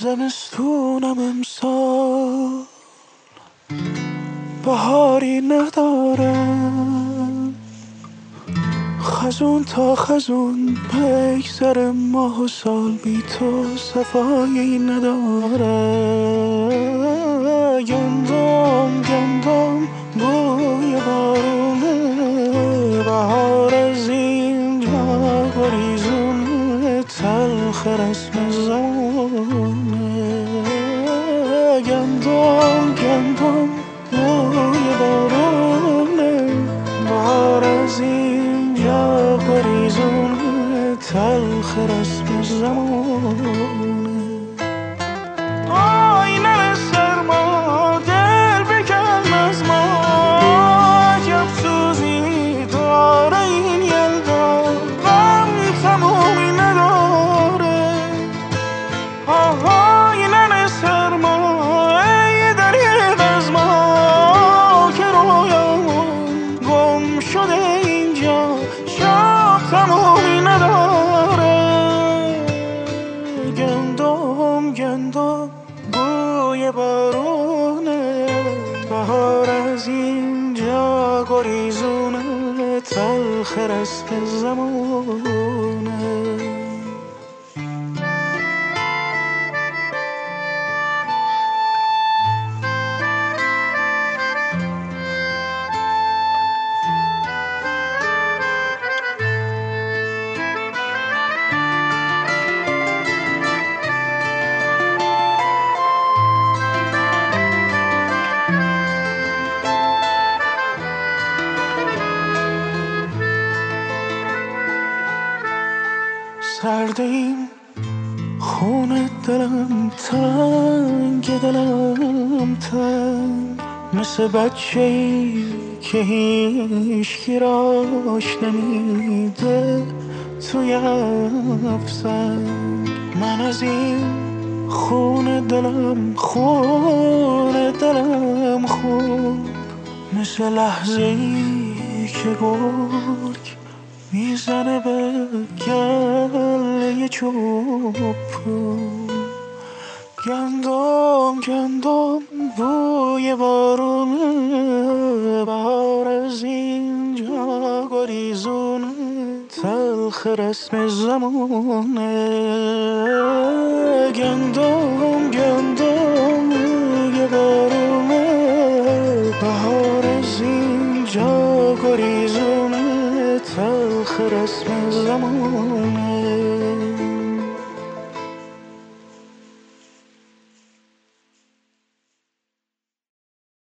زمستونم امسال بهاری نداره، خزون تا خزون بگذره، ماه و سال بی تو صفایی نداره. گندم گندم بوی بارونه، بهار از اینجا گریزونه، تلخ رسم زمونه. گندم گندم بوی بارونه، بهار از اینجا گریزونه، تلخ رسم زمونه. آینه سرما دل بکن از ما، عجب سوزی داره این یلدا، غم تمومی نداره. آینه سرما ای دریغ از ما، که رویامون گم شده اینجا، شب تمومی نداره. گندم گندم بوی بارونه، بهار از اینجا گریزونه، تلخ رسم زمونه. سردیم خون دلم تنگ، دلم تنگ، مثل بچه‌ای که هیچکی راش نمیده توی افسنگ. من از این خون دلم خون، مثل لحظه‌ای که گرگ میزنه به گله چوبو. گندم گندم بوی بارونه، بهار از اینجا گریزونه، تلخ رسم زمونه. گندم گندم بوی بارونه، بهار از اینجا گریزونه، تلخ رسم زمان.